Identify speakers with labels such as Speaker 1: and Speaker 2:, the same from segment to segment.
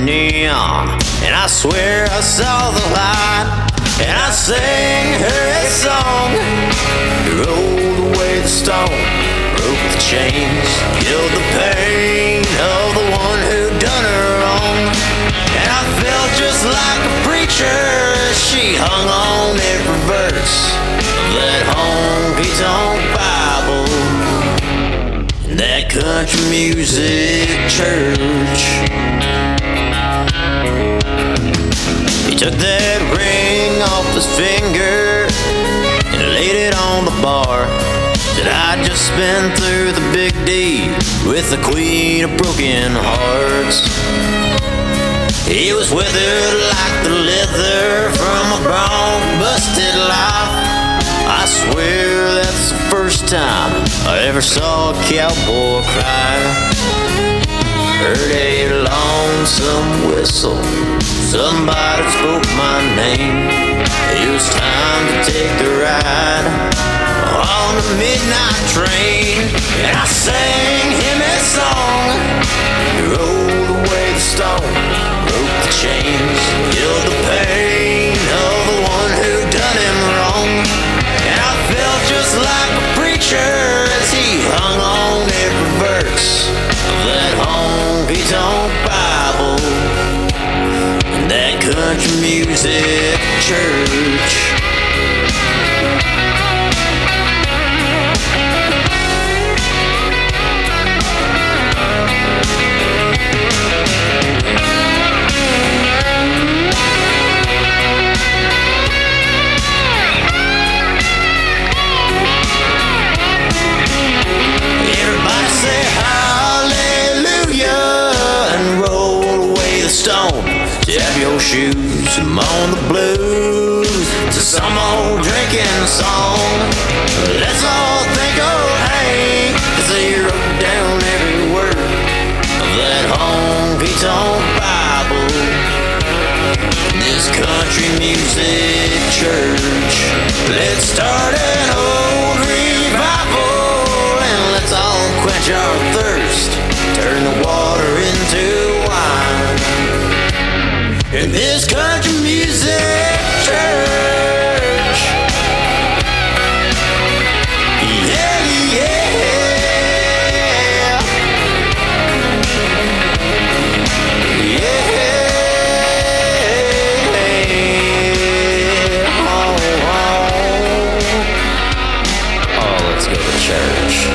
Speaker 1: neon, and I swear I saw the light, and I sang her a song. He rolled away the stone, broke the chains, killed the pain of the one who done her wrong. And I felt just like a preacher as she hung on every verse of that honky-tonk Bible in that country music church. He took that ring off his finger and laid it on the bar. Said I'd just been through the big deed with the queen of broken hearts. He was withered like the leather from a bone-busted life. I swear that's the first time I ever saw a cowboy cry. Heard a lonesome whistle, somebody spoke my name. It was time to take the ride on the midnight train. And I sang him a song. He rolled away the stone, broke the chains, killed the pain of the one who done him wrong. And I felt just like a preacher as he hung on every verse of that honky-tonk Bible in that country music church. Tap your shoes, I'm on the blues to some old drinking song. Let's all think of Hank, 'cause he wrote down every word of that honky-tonk Bible in this country music church. Let's start an old revival and let's all quench our thirst, turn the water into wine in this country music church. Yeah, yeah. Yeah. Oh, let's go to church.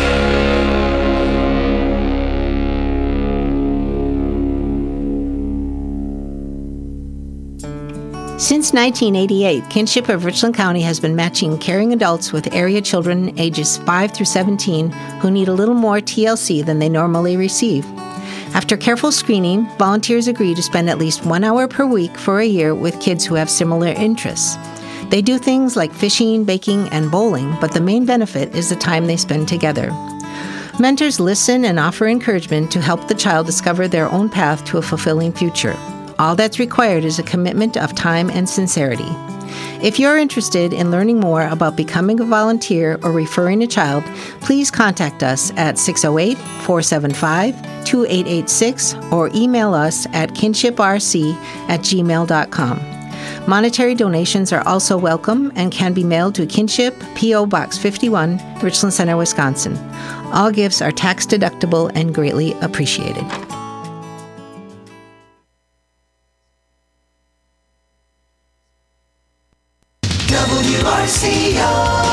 Speaker 2: Since 1988, Kinship of Richland County has been matching caring adults with area children ages 5 through 17 who need a little more TLC than they normally receive. After careful screening, volunteers agree to spend at least 1 hour per week for a year with kids who have similar interests. They do things like fishing, baking, and bowling, but the main benefit is the time they spend together. Mentors listen and offer encouragement to help the child discover their own path to a fulfilling future. All that's required is a commitment of time and sincerity. If you're interested in learning more about becoming a volunteer or referring a child, please contact us at 608-475-2886 or email us at kinshiprc@gmail.com. Monetary donations are also welcome and can be mailed to Kinship, P.O. Box 51, Richland Center, Wisconsin. All gifts are tax deductible and greatly appreciated.
Speaker 3: WRCO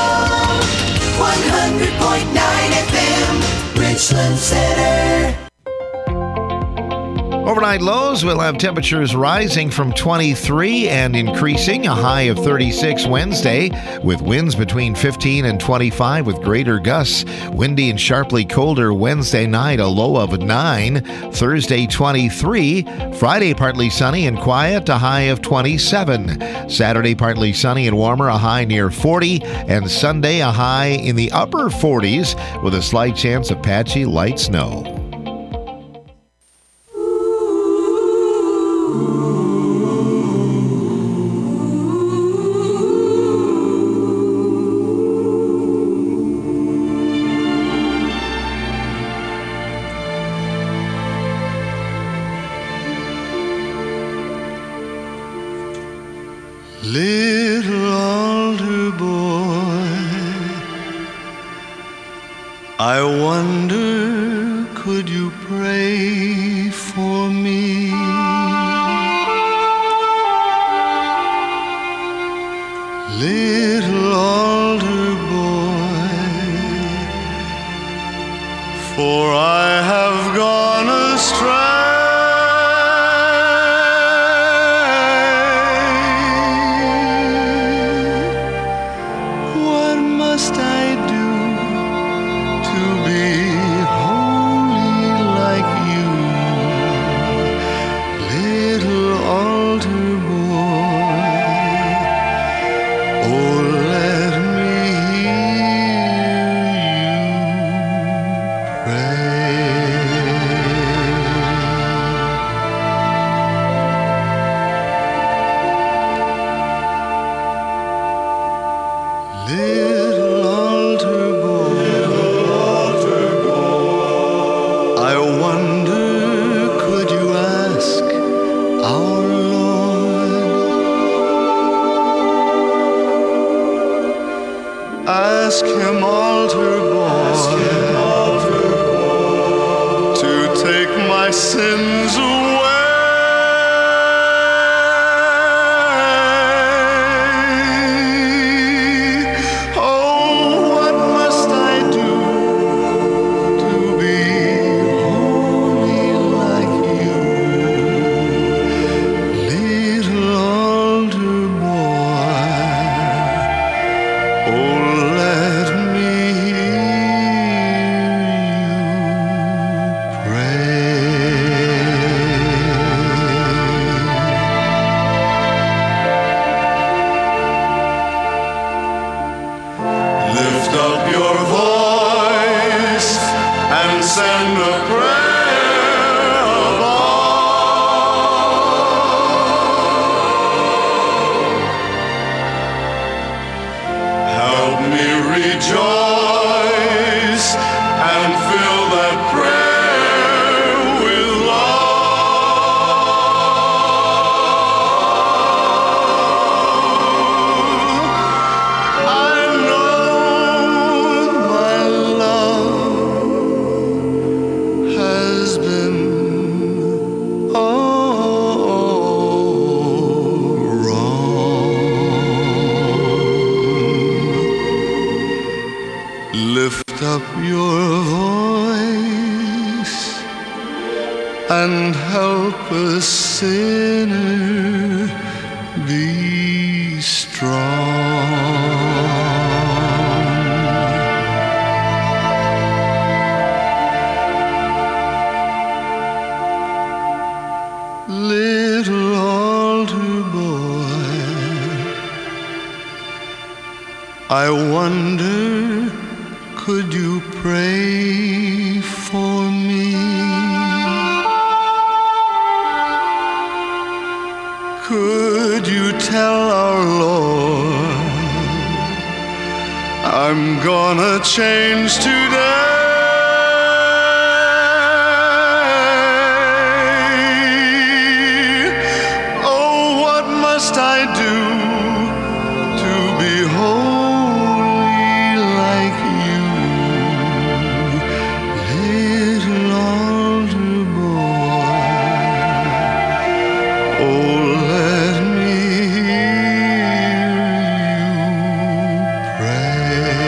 Speaker 3: 100.9 FM, Richland Center.
Speaker 4: Overnight lows will have temperatures rising from 23 and increasing, a high of 36 Wednesday, with winds between 15 and 25 with greater gusts. Windy and sharply colder Wednesday night, a low of 9. Thursday 23. Friday partly sunny and quiet, a high of 27. Saturday partly sunny and warmer, a high near 40. And Sunday a high in the upper 40s with a slight chance of patchy light snow.
Speaker 5: Little altar boy, I wonder, could you pray for me? Little altar boy, for I have gone astray. What must I do to be holy like you? Little altar boy, oh, let me hear you pray. Little altar boy, I wonder, could you ask our Lord? Ask him, altar boy, to take my sins away. Oh, what must I do to be holy like you? Little altar boy, oh, let me hear you pray. Lift up your voice and send a prayer above. Help me rejoice and fill that prayer with love. I know my love has been wrong. Lift up your voice and help a sinner be strong. Little altar boy, I wonder, could you pray for me? Could you tell our Lord I'm gonna change today? Oh, what must I do to be holy like you? Little altar boy, oh, let me hear you pray.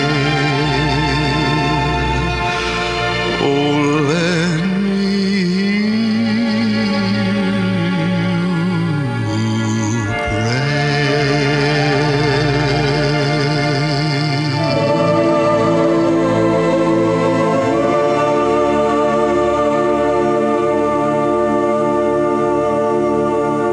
Speaker 5: Oh, let me hear you pray.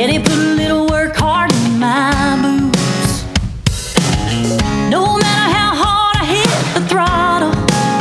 Speaker 6: Daddy put a little work hard in my boots. No matter how hard I hit the throttle,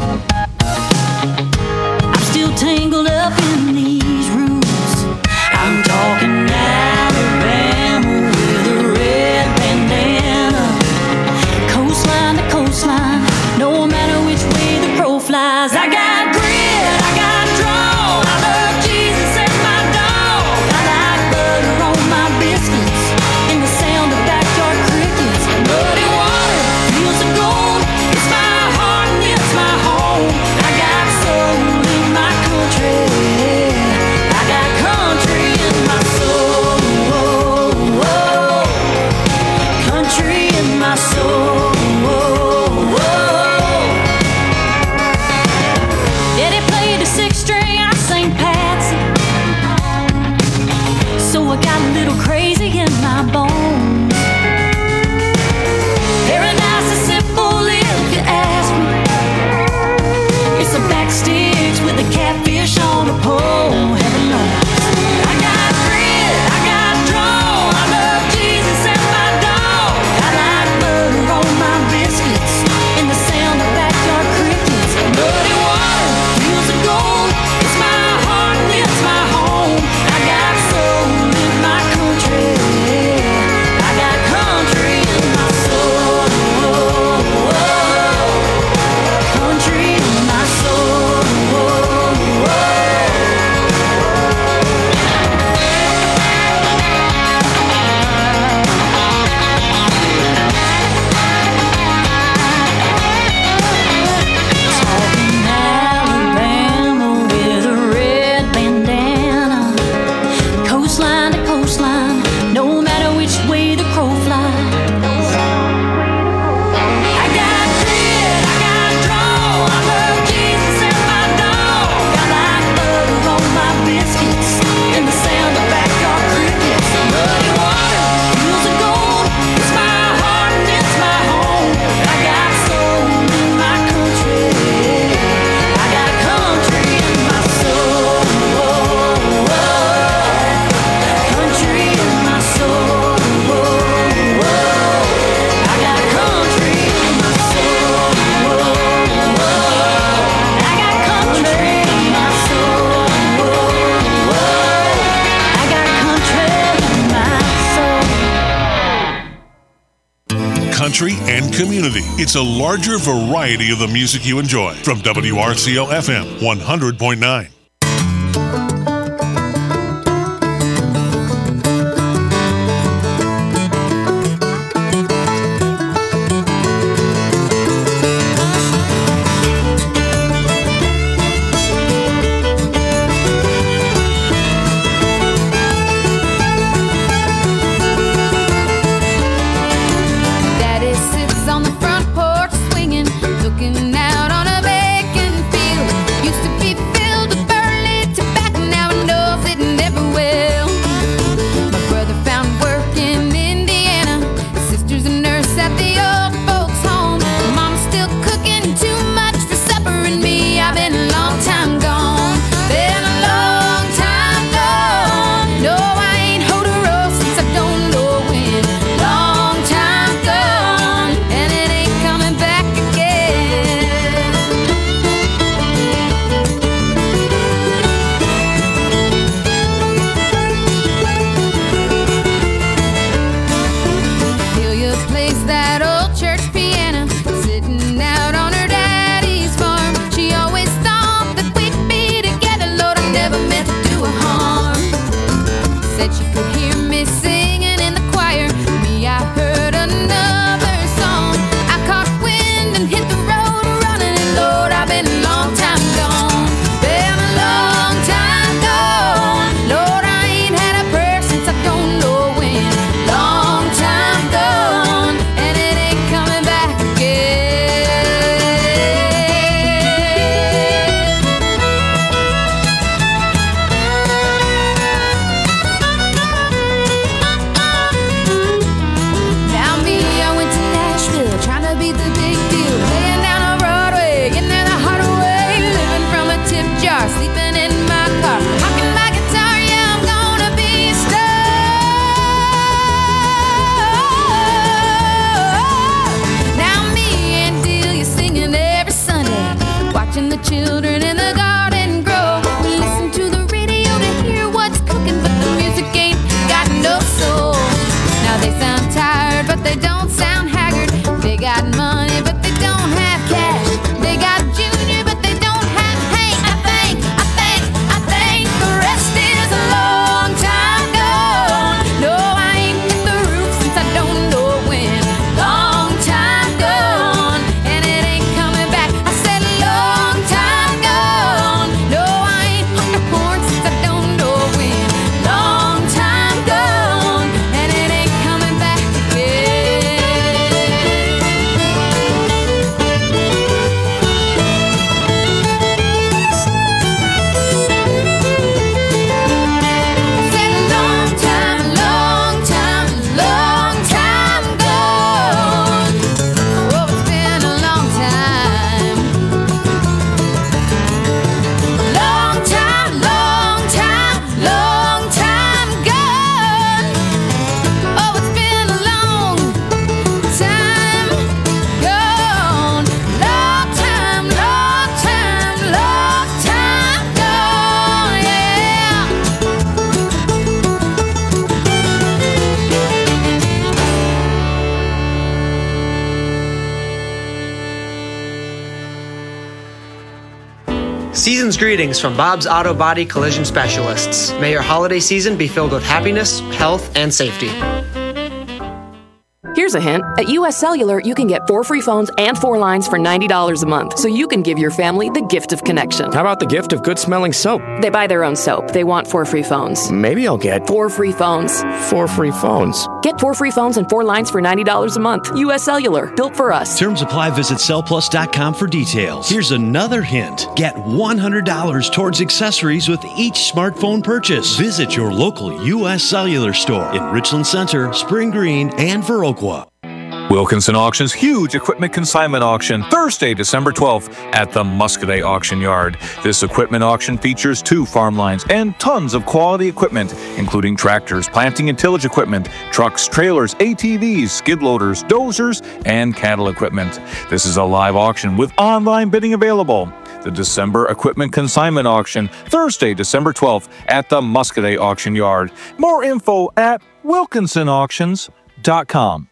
Speaker 6: I'm still tangled up in these roots. I'm talking Alabama with a red bandana, coastline to coastline, no matter which way the crow flies. I got grit, I got draw, I love Jesus and my dog. I like butter on my biscuits and the sound of backyard crickets. Muddy water, fields of gold, it's my heart and it's my home. I got soul in my country, I got country in my soul. Country in my soul. Daddy played the sixth string, I sang Patsy, so I got a little crazy in my bones. Paradise is simple if you ask me. It's a back sticks with a catfish on a pole. Heaven knows. I got grit, I got draw, I love Jesus and my dog. I like butter on my biscuits and the sound of backyard crickets. Muddy water, fields of gold, it's my heart and it's my home. I got soul in my country, I got country in my soul. Country in my soul. Talking Alabama with a red bandana, coastline to coastline, no matter which way the crow flies. I got grit, I got draw, I love Jesus and my dog. I like butter on my biscuits and the sound of backyard crickets. Muddy water, fields of gold, it's my heart and it's my home. I got soul in my country, I got country in my soul. Country in my soul. I got country in my soul. I got country in my soul. I got country in my soul.
Speaker 7: Country and community. It's a larger variety of the music you enjoy. From WRCO FM 100.9.
Speaker 8: Daddy sits on the front porch swinging, looking out on a vacant field. Used to be filled with birds. children in the garden grow. We listen to the radio to hear what's cooking, but the music ain't got no soul. Now they sound tired, but they don't sound haggard. They got money, but they don't have cash. They got Junior, but they don't have Hank. I think the rest is a long time gone. No, I ain't hit the roof since I don't know when. Long time gone, and it ain't coming back. I said long time gone. No, I ain't hooked a horn since I don't know when. Long time gone, and it ain't coming back again. Said long time gone. Oh, it's been a long time. Long time gone. Oh, it's been a long time gone. Long time gone, yeah.
Speaker 9: Season's greetings from Bob's Auto Body Collision Specialists. May your holiday season be filled with happiness, health, and safety.
Speaker 10: Here's a hint. At US Cellular, you can get 4 free phones and 4 lines for $90 a month, so you can give your family the gift of connection.
Speaker 11: How about the gift of good-smelling soap?
Speaker 10: They buy their own soap. They want 4 free phones.
Speaker 11: Maybe I'll get
Speaker 10: 4 free phones.
Speaker 11: 4 free phones.
Speaker 10: Get 4 free phones and 4 lines for $90 a month. US Cellular, built for us.
Speaker 12: Terms apply. Visit cellplus.com for details. Here's another hint. Get $100 towards accessories with each smartphone purchase. Visit your local US Cellular store in Richland Center, Spring Green, and Viroqua.
Speaker 13: Wilkinson Auction's huge equipment consignment auction, Thursday, December 12th at the Muscadet Auction Yard. This equipment auction features 2 farm lines and tons of quality equipment, including tractors, planting and tillage equipment, trucks, trailers, ATVs, skid loaders, dozers, and cattle equipment. This is a live auction with online bidding available. The December Equipment Consignment Auction, Thursday, December 12th at the Muscadet Auction Yard. More info at wilkinsonauctions.com.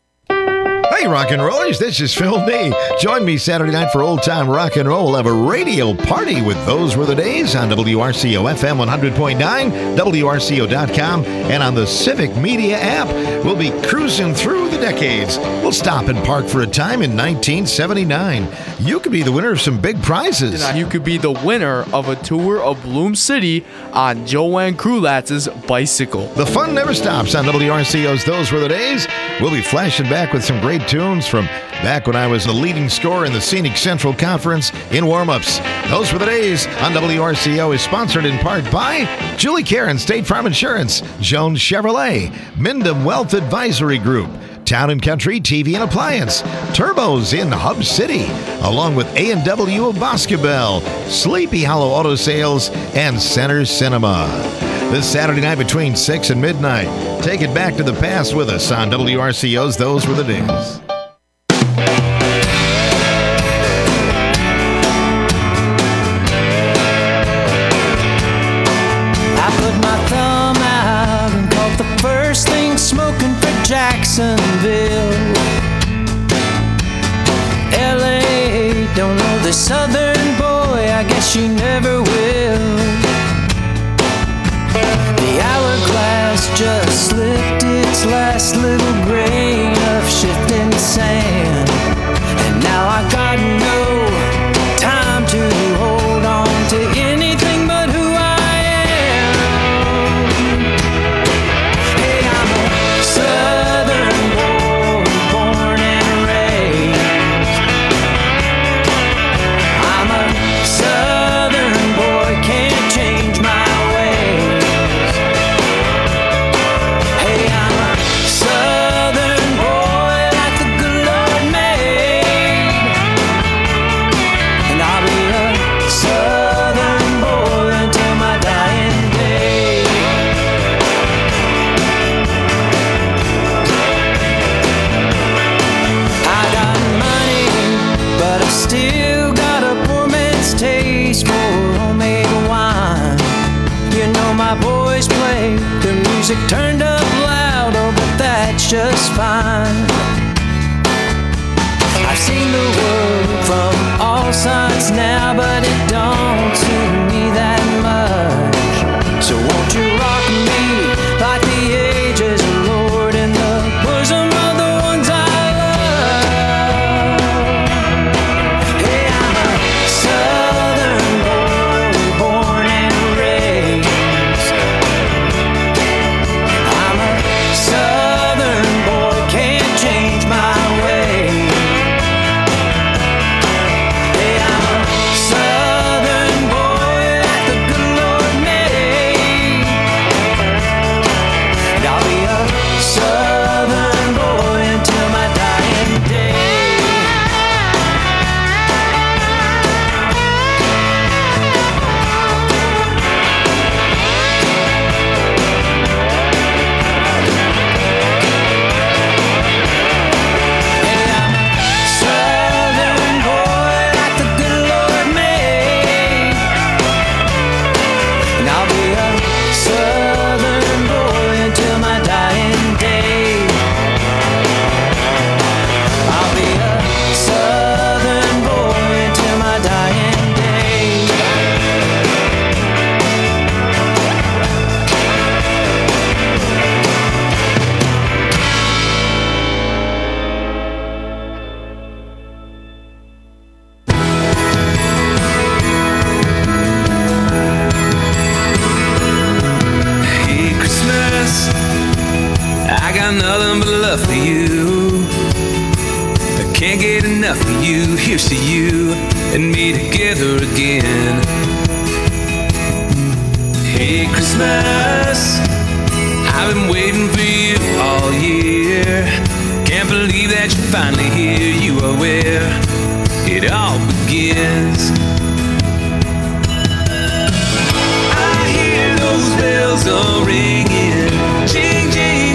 Speaker 4: Hey, rock and rollers, this is Phil D. Join me Saturday night for Old Time Rock and Roll. We'll have a radio party with Those Were the Days on WRCO FM 100.9, WRCO.com, and on the Civic Media app. We'll be cruising through the decades. We'll stop and park for a time in 1979. You could be the winner of some big prizes.
Speaker 14: You could be the winner of a tour of Bloom City on Joanne Krulatz's bicycle.
Speaker 4: The fun never stops on WRCO's Those Were the Days. We'll be flashing back with some great tunes from back when I was the leading scorer in the Scenic Central Conference in warm-ups. Those Were the Days on WRCO is sponsored in part by Julie Karen, State Farm Insurance, Jones Chevrolet, Mindom Wealth Advisory Group, Town & Country TV and Appliance, Turbos in Hub City, along with A&W of Boscobel, Sleepy Hollow Auto Sales, and Center Cinema. This Saturday night between 6 and midnight. Take it back to the past with us on WRCO's Those Were the Days.
Speaker 3: I put my thumb out and caught the first thing smoking for Jacksonville. L.A. don't know the southern boy, I guess she never will. The hourglass just slipped its last little grain of shifting sand, and now I got no time to hold on to anything but who I am. Hey, I'm a southern boy, born and raised. I'm a southern taste for homemade wine. You know my boys play the music turned up loud, oh, but that's just fine. I've seen the world from all sides now, but it don't suit me that much. So won't you rock me like the ages, Lord, in the bosom of the ones I love? Hey, I'm a southern boy, born and raised. I'm a southern boy, can't change my ways. Hey, I'm a southern boy that the good Lord made. And I'll be a southern boy until my dying day. Southern boy like the good Lord made. And I'll be a southern boy until my dying day. I'll be a southern boy until my dying day.
Speaker 15: Hey, Christmas, I got nothing but love for you. I can't get enough of you. Here's to you and me together again. Hey, Christmas, I've been waiting for you all year. Can't believe that you're finally here. You are where it all begins. I hear those bells are ringing, jing,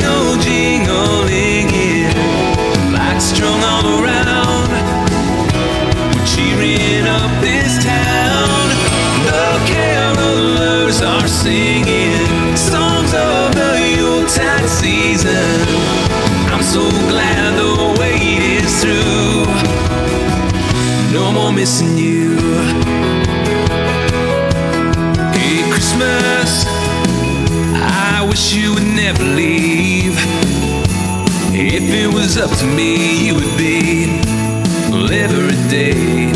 Speaker 15: jingling, lights strung all around. We're cheering up this town. The carolers are singing songs of the Yuletide season. I'm so glad the wait is through. No more missing you. Hey, Christmas, I wish you would never leave. If it was up to me, you would be every day.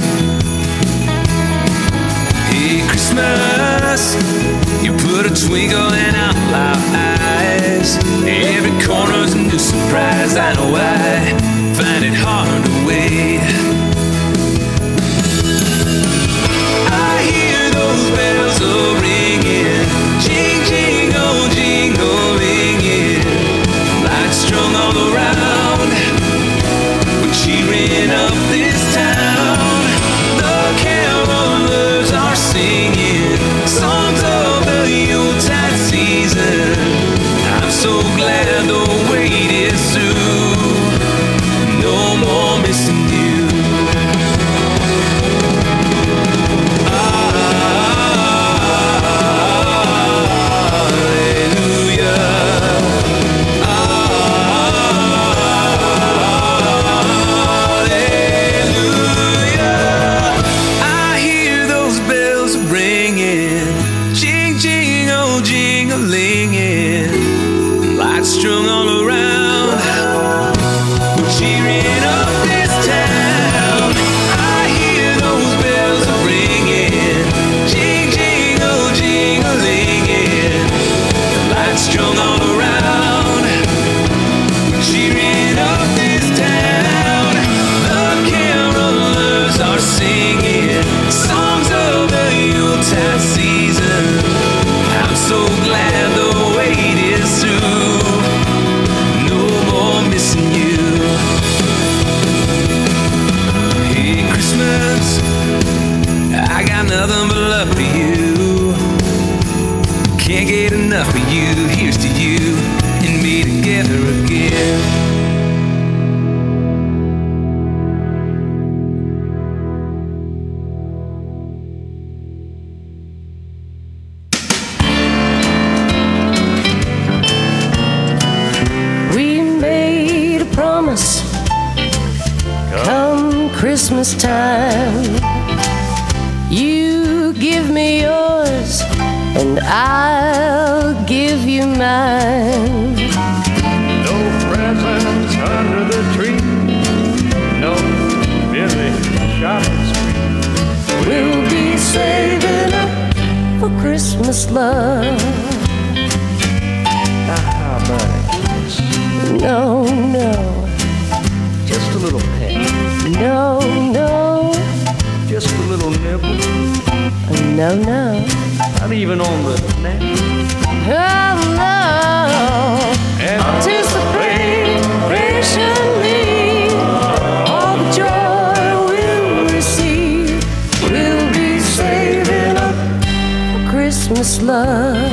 Speaker 15: Hey, Christmas, you put a twinkle in our eyes. Every corner's a new surprise. I know I find it hard to wait. I hear those bells are ringing, jing, jingling, lights strung all around. We're cheering up this town. The carolers are singing songs of the Yuletide season. I'm so glad the wait is through. No more missing you. Strung all around, we're cheering up this town. I hear those bells are ringing, jing, jingling, lights strung all around. We're cheering up this town. The carolers are singing songs of the Yuletide season. I'm so glad the wait is through. Missing you. Hey, Christmas, I got nothing but love for you. Can't get enough of you. Here's to you and me together again.
Speaker 16: Christmas time. You give me yours, and I'll give you mine.
Speaker 5: No presents under the tree, no busy shopping spree.
Speaker 16: We'll be saving up for Christmas love.
Speaker 5: How about a kiss?
Speaker 16: No, no,
Speaker 5: Just a little peck,
Speaker 16: no, no,
Speaker 5: just a little nibble,
Speaker 16: no, no.
Speaker 5: not even on the neck.
Speaker 16: Oh, no. Anticipate patiently all the joy we'll receive. We'll be saving up for Christmas love.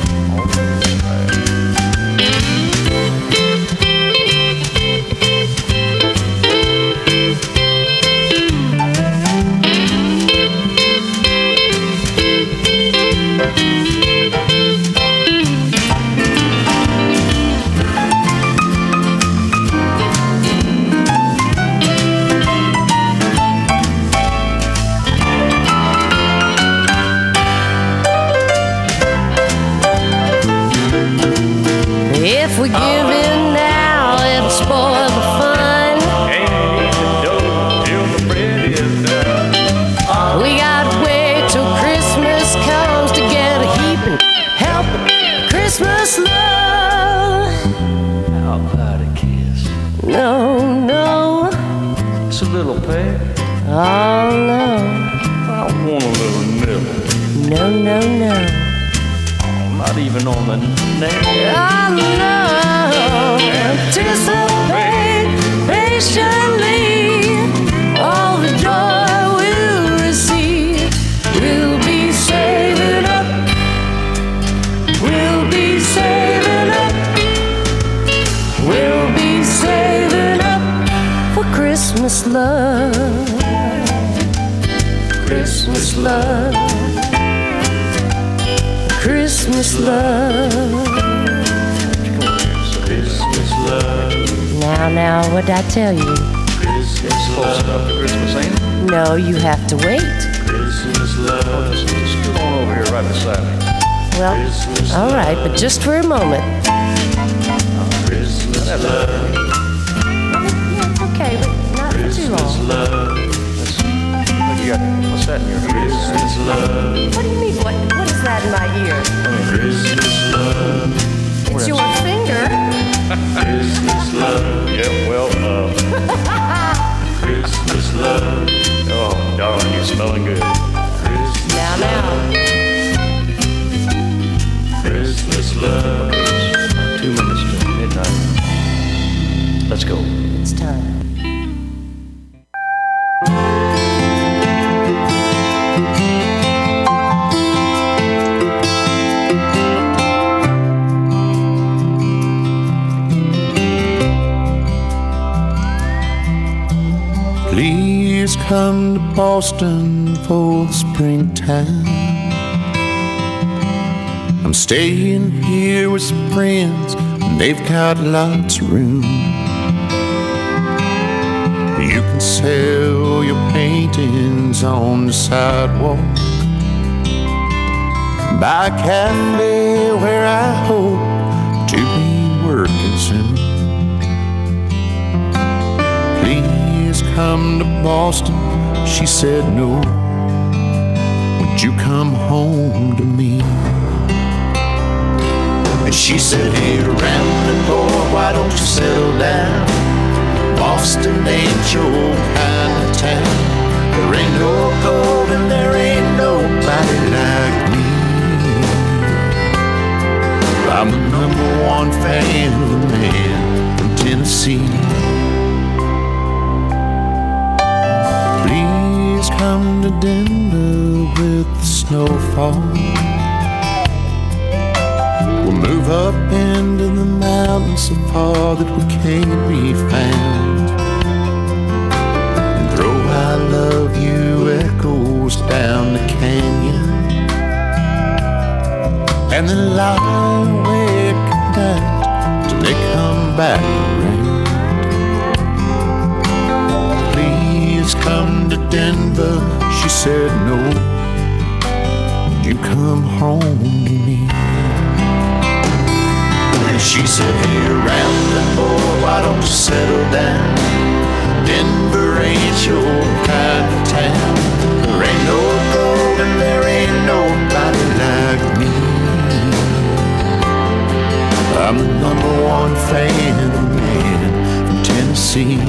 Speaker 16: If we give in now, it'll spoil the fun.
Speaker 5: Ain't eat the dough till the bread is done.
Speaker 16: We gotta wait till Christmas comes to get a heaping, helping Christmas love.
Speaker 5: How about a kiss?
Speaker 16: No, no,
Speaker 5: Just a little peck.
Speaker 16: oh no,
Speaker 5: I want a little nibble,
Speaker 16: no, no, no,
Speaker 5: not even on the neck.
Speaker 16: oh no. Anticipate patiently all the joy we'll receive. We'll be saving up. We'll be saving up. We'll be saving up for Christmas love. Christmas love. Christmas love.
Speaker 5: Christmas love.
Speaker 16: Now, what'd I tell you?
Speaker 5: It's close enough to Christmas, ain't it?
Speaker 16: No, you have to wait.
Speaker 5: Christmas love. Just come on over here right beside me.
Speaker 16: Well, all right, but just for a moment.
Speaker 5: Christmas love.
Speaker 16: Okay, but not for too long.
Speaker 5: Love. What you got? What's that in your ear? Christmas love.
Speaker 16: What do you mean? What is that in my ear?
Speaker 5: Christmas love.
Speaker 16: It's your finger.
Speaker 5: Christmas love. Yeah, well, Christmas love. Oh, darling, you're smelling good. Christmas
Speaker 16: Now.
Speaker 5: Christmas love. 2 minutes to midnight. Let's go.
Speaker 16: It's time.
Speaker 17: Please come to Boston for the springtime. I'm staying here with some friends, and they've got lots of room. You can sell your paintings on the sidewalk, buy a cafe where I hope to be working soon. Please come to Boston, she said no. Would you come home to me? And she said, hey, rambling boy, why don't you settle down? Boston ain't your kind of town. There ain't no gold and there ain't nobody like me. I'm the #1 fan of the man from Tennessee. Please come to Denver with the snowfall. We'll move up into the mountains so far that we can't be found, and throw I love you echoes down the canyon, and then lie awake at night till they come back around. Please come to Denver, she said no. You come home to me. And she said, hey, Ramblin' boy, why don't you settle down? Denver ain't your kind of town. There ain't no gold and there ain't nobody like me. I'm the #1 fan of the man from Tennessee.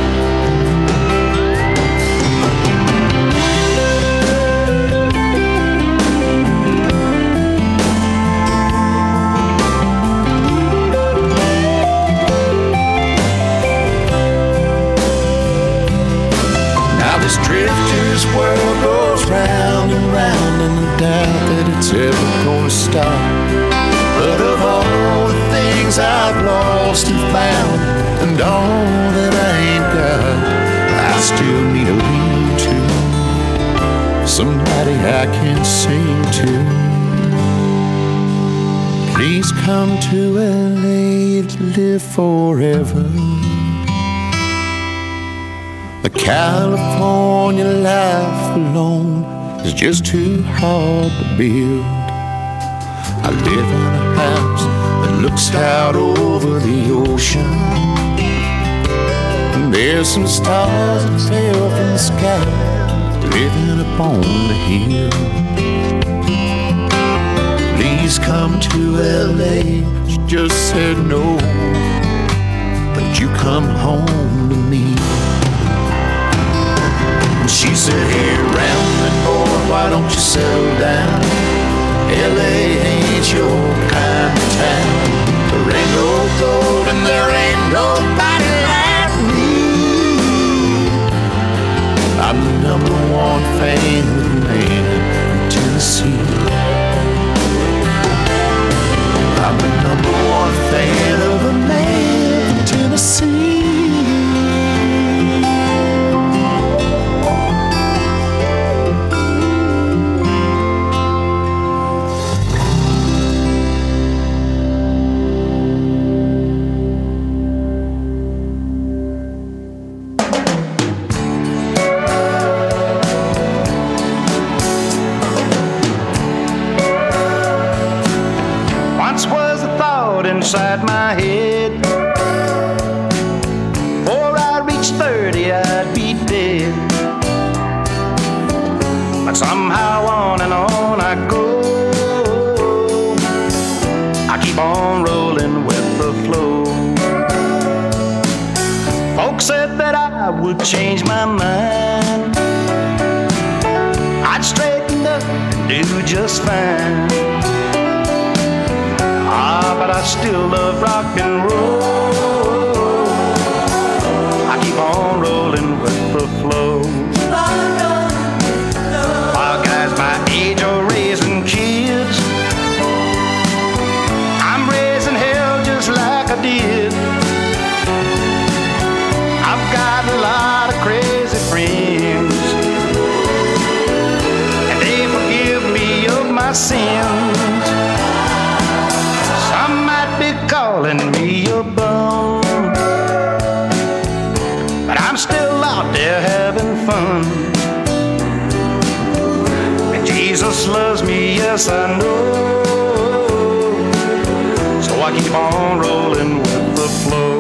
Speaker 17: This drifter's world goes round and round, and I doubt that it's ever gonna stop. But of all the things I've lost and found, and all that I ain't got, I still need a lean-to, somebody I can sing to. Please come to LA to live forever. The California life alone is just too hard to build. I live in a house that looks out over the ocean, and there's some stars that fell from the sky living upon the hill. Please come to LA, she just said no, but you come home to me. She said, hey, Ramblin' boy, why don't you settle down? LA ain't your kind of town. There ain't no gold and there ain't nobody like me. I'm the #1 fan of the man from Tennessee. I'm the #1 fan of a man from Tennessee. Inside my head, before I reach 30 I'd be dead. But somehow on and on I go. I keep on rolling with the flow. Folks said that I would change my mind, I'd straighten up and do just fine. But I still love rock and roll. I keep on rolling with the flow. While guys my age are raising kids, I'm raising hell just like I did. I've got a lot of crazy friends, and they forgive me of my sins. Calling me a bum, but I'm still out there having fun. And Jesus loves me, yes I know. So I keep on rolling with the flow.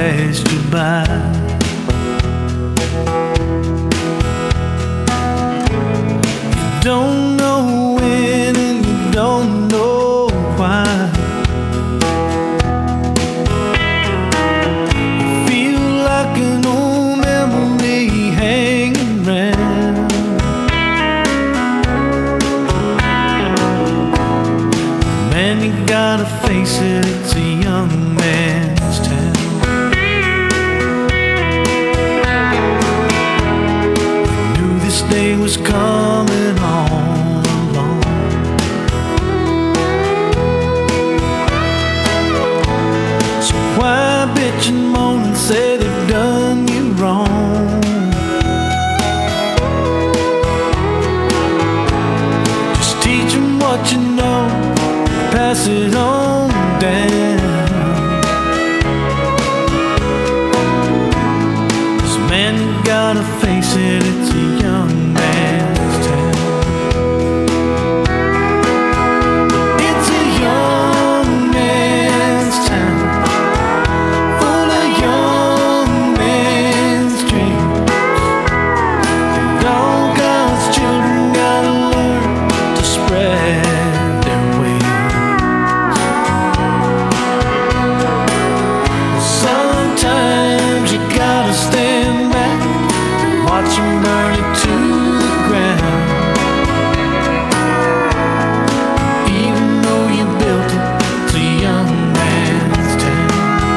Speaker 3: passed you by. You don't know when and you don't know why. You feel like an old memory hanging round. Man, you gotta face it, it's a young man's town. Knew this day was coming all along. So why bitch and moan and say they've done you wrong? Just teach them what you know, pass it on down. 'Cause man, you gotta face it, it's a young man's town. It's a young man's town, full of young man's dreams. And all God's children gotta learn to spread their wings. Sometimes you gotta stand back and watch them burn it to the ground. Even though you built it, it's a young man's town.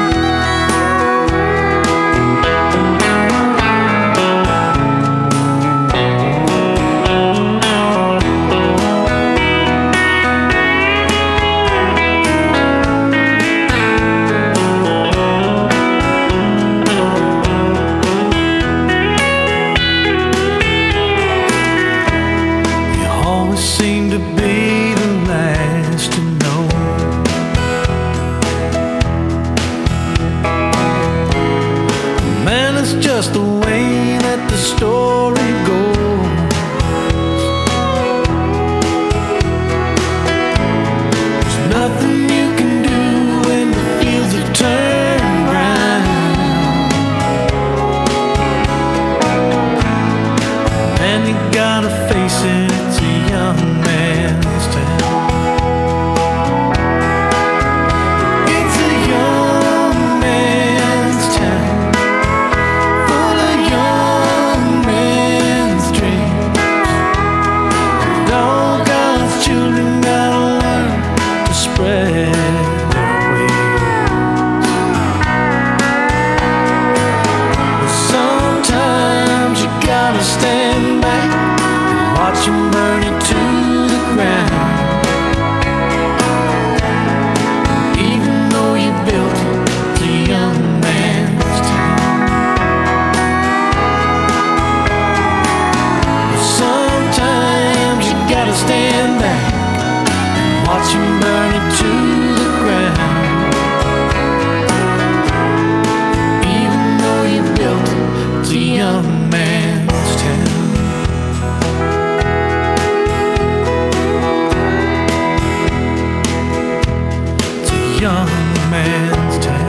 Speaker 3: You always seem to be the last to know. Man, it's just the way that the story goes. There's nothing you can do when the fields have turned brown. And you gotta face it, it's a young man's town. It's a young man's town, full of young man's dreams. And all God's children gotta learn to spread their wings. Sometimes you gotta stand back and watch them burn it to the ground. Even though you built it, it's a young man's town. Sometimes you gotta stand back and watch them burn it to the ground. Even though you built it, it's a young man's town. It's a young man's town.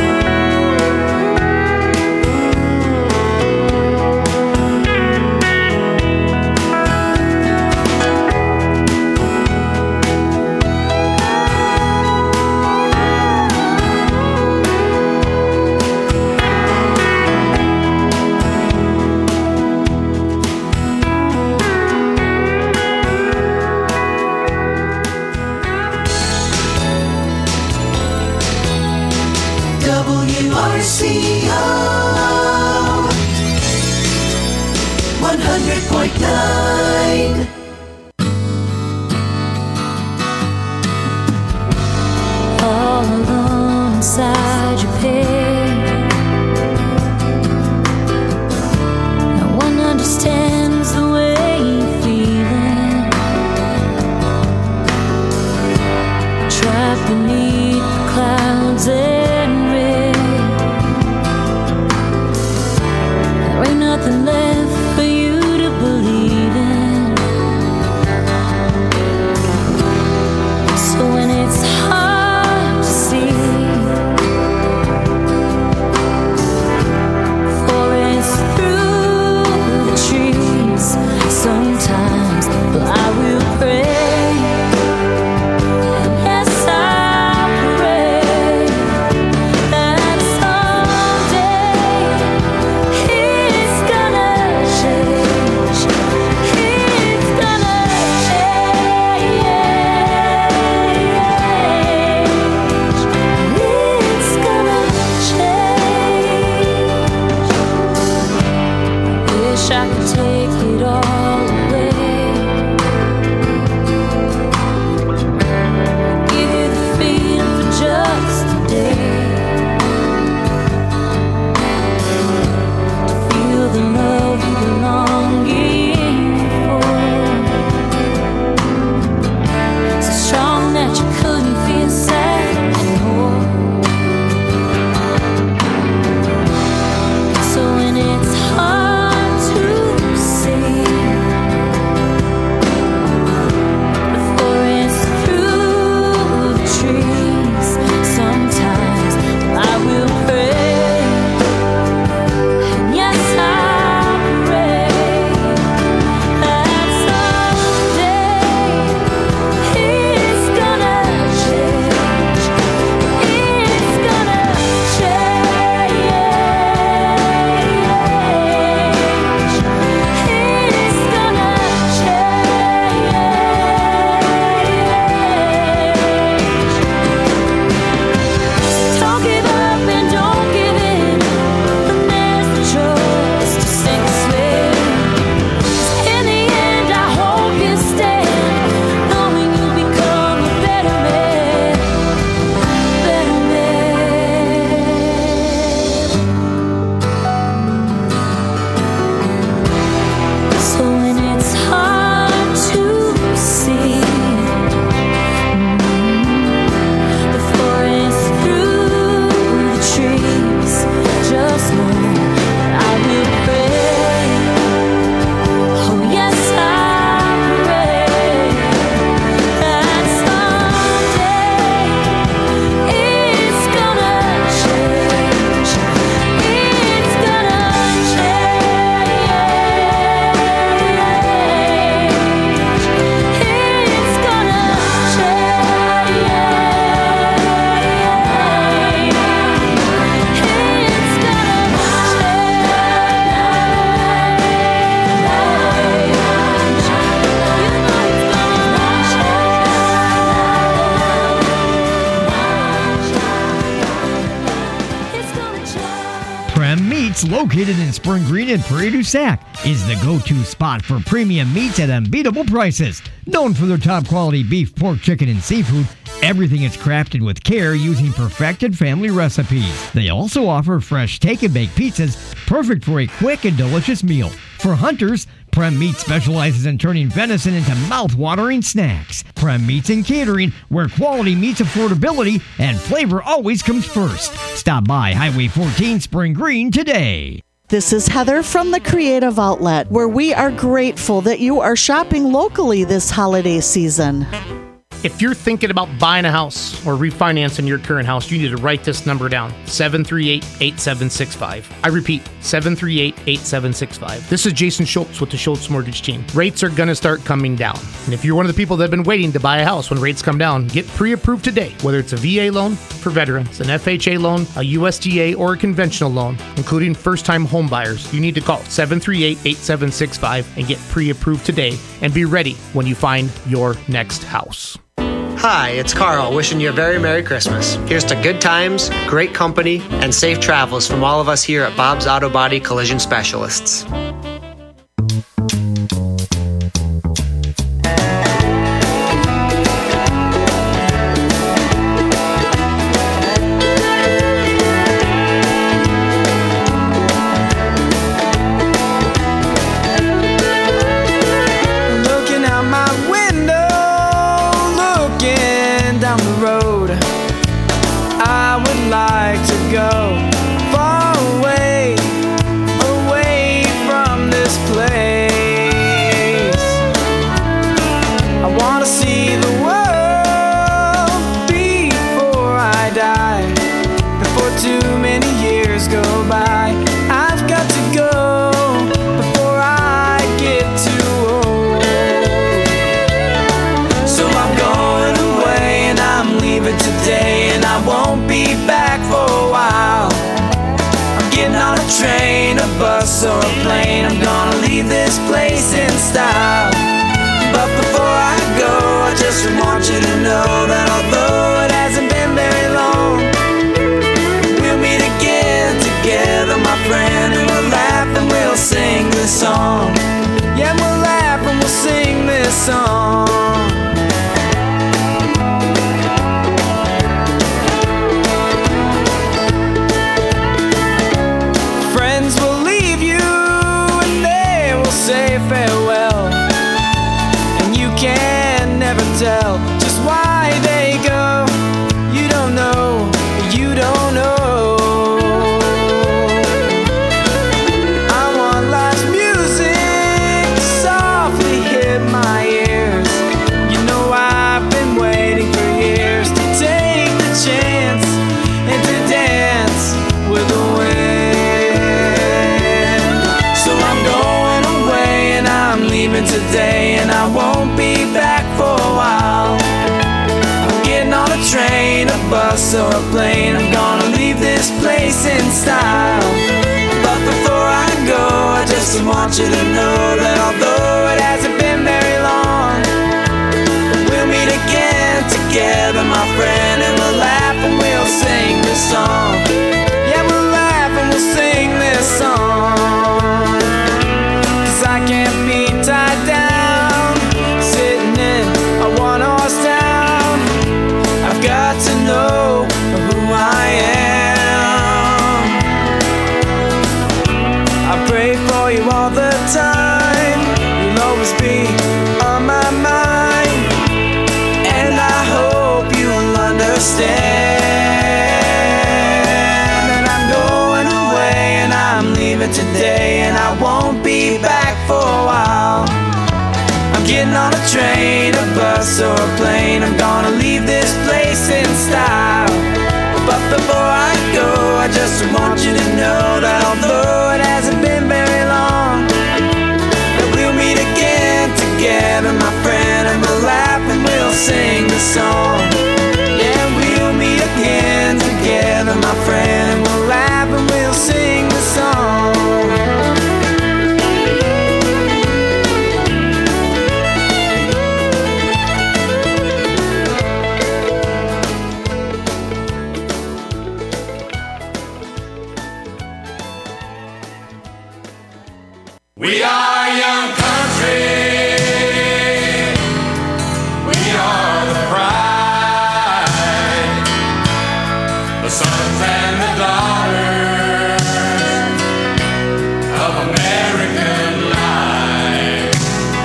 Speaker 18: WRCO 100.9.
Speaker 6: All alone inside your pain. No one understands the way you're feeling. Trapped beneath the clouds and rain. There ain't nothing left for you to believe in. So when it's hard to see take it all away. Give you the feeling for just a day. To feel the love you were longing for. So strong that you couldn't feel sad anymore. So when it's hard to see the forest through the trees, sometimes I will pray, and yes I pray that someday it's gonna change. It's gonna change. It's gonna change. Don't give up and don't give in. And there's the choice to sink or swim. In the end, I hope you stand, knowing you'll become a better man. Better man. So when it's hard to see the forest through the trees, just know that I will pray. Oh yes, I pray that someday it's gonna change. It's gonna change. It's gonna
Speaker 19: Prem Meats, located in Spring Green and Prairie du Sac, is the go-to spot for premium meats at unbeatable prices. Known for their top quality beef, pork, chicken, and seafood, everything is crafted with care using perfected family recipes. They also offer fresh take and bake pizzas, perfect for a quick and delicious meal. For hunters, Prem Meats specializes in turning venison into mouth-watering snacks. Prem Meats and Catering, where quality meets affordability and flavor always comes first. Stop by Highway 14 Spring Green today.
Speaker 20: This is Heather from the Creative Outlet, where we are grateful that you are shopping locally this holiday season.
Speaker 21: If you're thinking about buying a house or refinancing your current house, you need to write this number down, 738-8765. I repeat, 738-8765. This is Jason Schultz with the Schultz Mortgage Team. Rates are going to start coming down. And if you're one of the people that have been waiting to buy a house when rates come down, get pre-approved today. Whether it's a VA loan for veterans, an FHA loan, a USDA, or a conventional loan, including first-time home buyers, you need to call 738-8765 and get pre-approved today and be ready when you find your next house.
Speaker 9: Hi, it's Carl wishing you a very Merry Christmas. Here's to good times, great company, and safe travels from all of us here at Bob's Auto Body Collision Specialists.
Speaker 3: Train, a bus, or a plane, I'm gonna leave this place in style. But before I go, I just want you to know that although it hasn't been very long, we'll meet again together, my friend, and we'll laugh and we'll sing this song. say farewell, and you can never tell just why they go. You don't know, you don't know. I want life's music to softly hit my ears. You know I've been waiting for years to take the chance and to dance with the wind. So I'm going away and I'm leaving today, and I won't be back for a while. I'm getting on a train, a bus, or a plane. I'm gonna leave this place in style. But before I go, I just want you to know that although it hasn't been very long, we'll meet again together, my friend, and we'll laugh and we'll sing this song. Yeah, we'll laugh and we'll sing this song. 'Cause I can't be tied down, sitting in a one-horse town. I've got to know who I am. I pray for you all the time. You'll always be on my mind, and I hope you'll understand that I'm going away and I'm leaving today, and I won't be back for a while. I'm getting on a train, a bus, or a plane. I'm gonna leave this place in style. But before I go, I just want you to know that although it hasn't been very long, that we'll meet again together, my friend, and we'll laugh and we'll sing the song. Yeah, we'll meet again together, my friend, and we'll laugh and we'll sing the song.
Speaker 1: We are young country. We are the pride, the sons and the daughters of American life.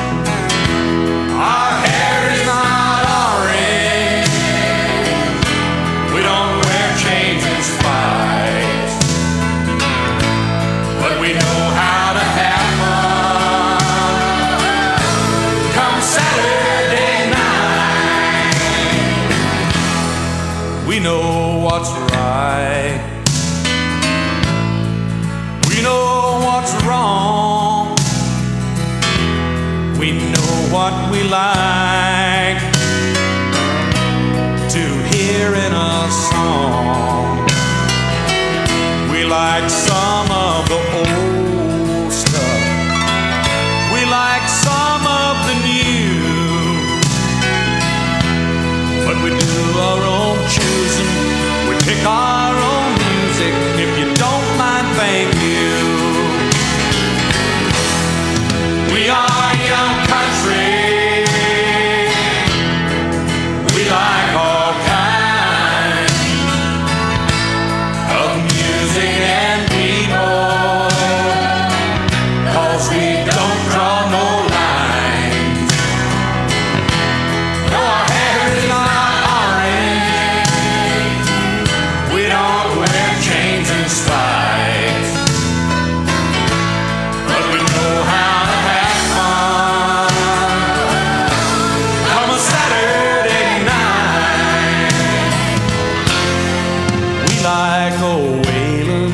Speaker 1: Our hair is not orange. We don't wear chains and spikes, but we know how to have Saturday night. We know what's right. We know what's wrong. We know what we like to hear in a song. We like some of the old stuff. We like some of the new. But we do our own choosing. We pick our own music. If you don't mind, thank you. We are young country. We like all kinds of music and people, 'cause we don't draw no lines. No, our hair is not orange. We don't wear chains and spikes, but we know how to have fun. Come a Saturday night, we like old Waylon.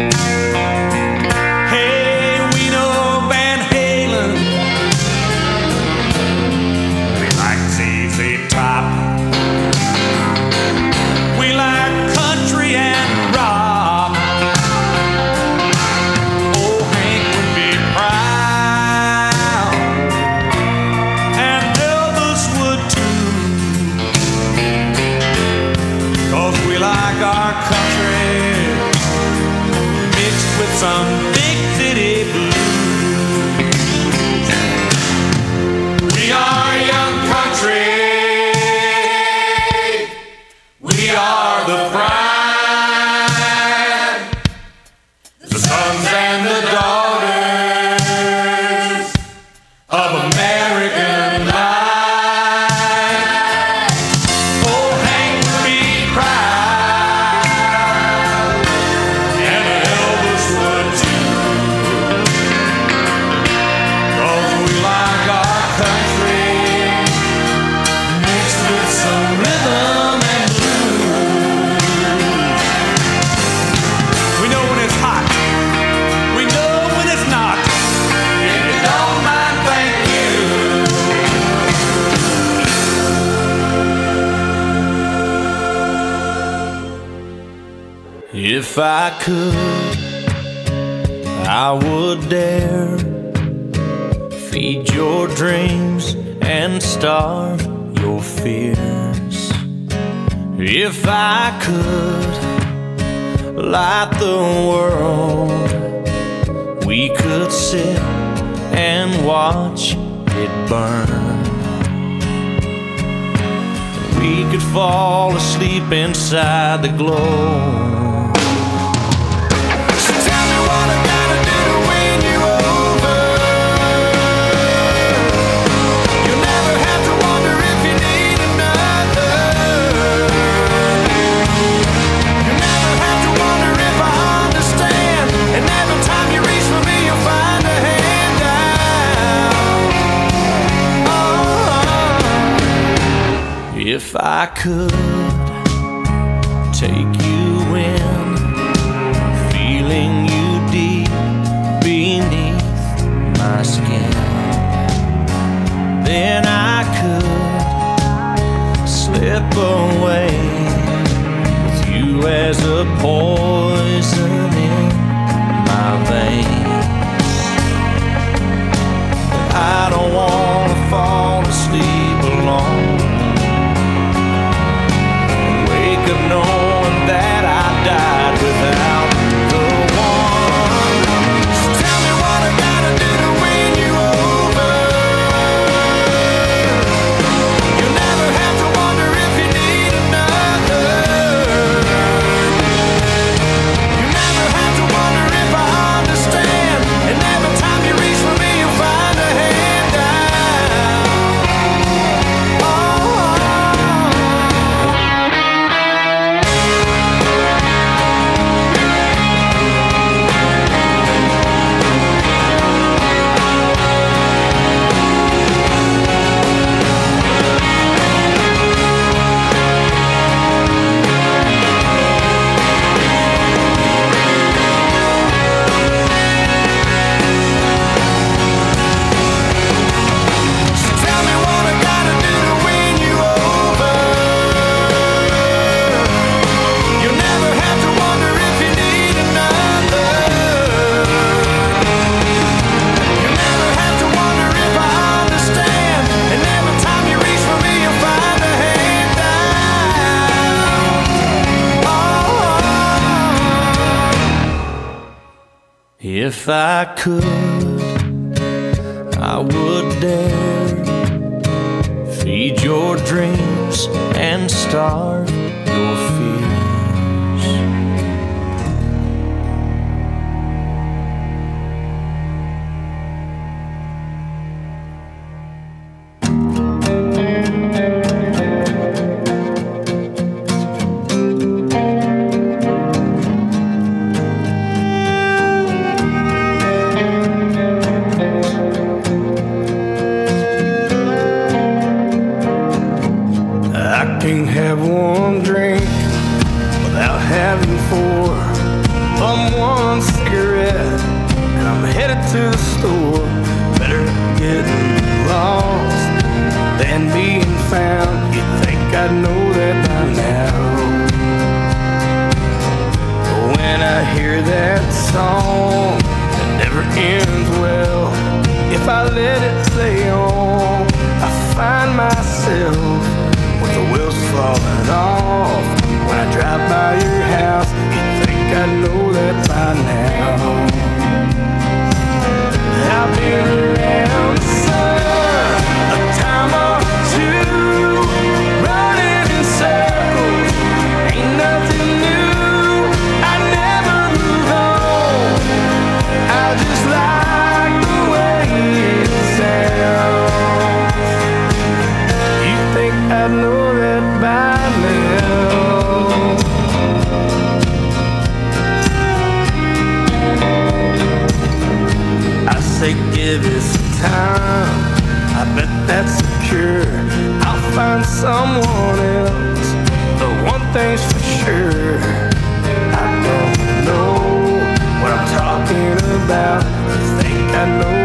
Speaker 1: Hey, we know Van Halen. We like ZZ Top. We like country and rock. Old Hank would be proud, and Elvis would too, 'cause we like our country mixed with some big city blues. We are young country. We are the pride, the sons and the daughters If I could, I would dare feed your dreams and starve your fears. If I could light the world, we could sit and watch it burn. We could fall asleep inside the glow. So tell me what I gotta do to win you over. You'll never have to wonder if you need another. You'll never have to wonder if I understand. And every time you reach for me, you'll find a hand out. If I could take you in, feeling you deep beneath my skin, then I could slip away with you as a poison in my veins. But I don't want to fall asleep alone, wake up knowing that I died without the one. So tell me what I gotta do to win you over. You'll never have to wonder if you need another. You'll never have to wonder if I understand. And every time you reach for me, you'll find a hand out. Tell me what I gotta do to win you over. You'll never have to wonder if you need another. You'll never have to wonder if I understand. And every time you reach for me, you'll find a hand out. If I could, I would dare feed your dreams and starve your fears. I can't have one drink without having four. I'm one cigarette and I'm headed to the store. Better getting lost than being found. You'd think I'd know that by now. But when I hear that song that never ends well, if I let it play on, I find myself with the wheels falling off. When I drive by your house, you'd think I know that by now. I've been around the sun a time or two, running in circles, ain't nothing new. I never move on, I just like the way it sounds. You think I know that by now? I say give it some time, I bet that's secure. I'll find someone else, but one thing's for sure, I don't know what I'm talking about. You think I know